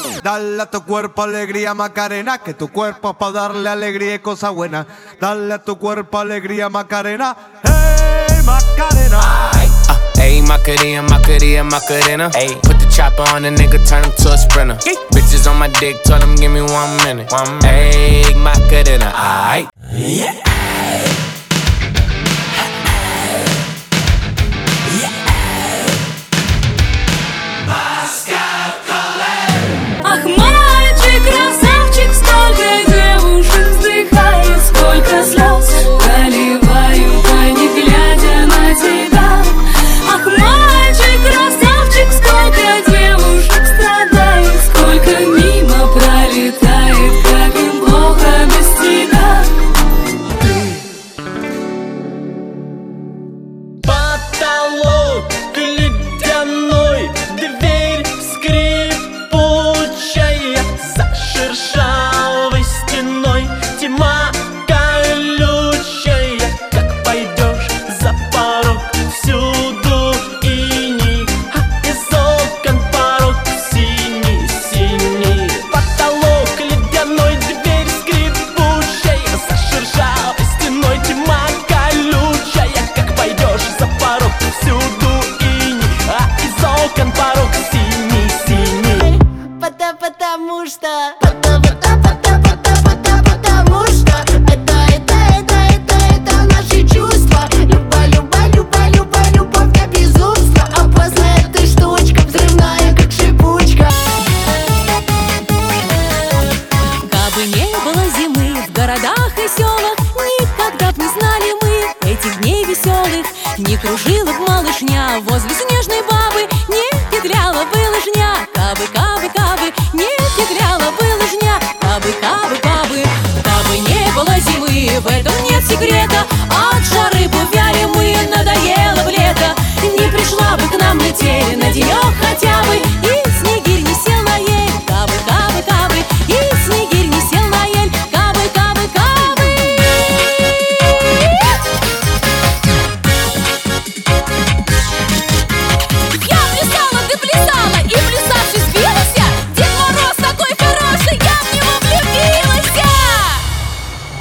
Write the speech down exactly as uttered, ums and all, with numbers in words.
Dale a tu cuerpo alegría Macarena, que tu cuerpo es para darle alegría y cosas buenas. Dale a tu cuerpo alegría Macarena, hey Macarena. Uh, hey Macarena, Macarena, Macarena. Hey, put the chopper on the nigga, turn him to a sprinter. Hey. Bitches on my dick, tell him give me one minute. One minute. Hey Macarena, aight. Yeah. Ах, мальчик, красавчик, сколько девушек вздыхает, сколько слез проливают они, глядя на тебя. Ах, мальчик, красавчик, сколько девушек страдает, сколько мимо пролетает, как им плохо без тебя. Потолок ледяной, дверь скрипучая, за шершавой стеной тьма колючая. Как пойдешь за порог, всюду иней, а из окон порог синий, синий. Потолок ледяной, дверь скрипучая, за шершавой стеной тьма колючая. Как пойдешь за порог, всюду иней, а из окон порог синий, синий. Пота- Потому что пота- пота- пота- пота- пота- Потому что это, это, это, это, это наши чувства. Люба, люба, люба, люба, любовь до безумства. Опасная эта штучка, взрывная, как шипучка. Кабы не было зимы в городах и селах, никогда б не знали мы этих дней веселых. Не кружила б малышня возле снежной бабы, не петляла бы лыжня. Кабы, кабы, кабы, не петляла бы лыжня. Кабы, кабы, кабы, кабы не было зимы, в этом нет секрета. От жары бы вяли мы, надоело бы лето. Не пришла бы к нам метель на денек хотя бы, и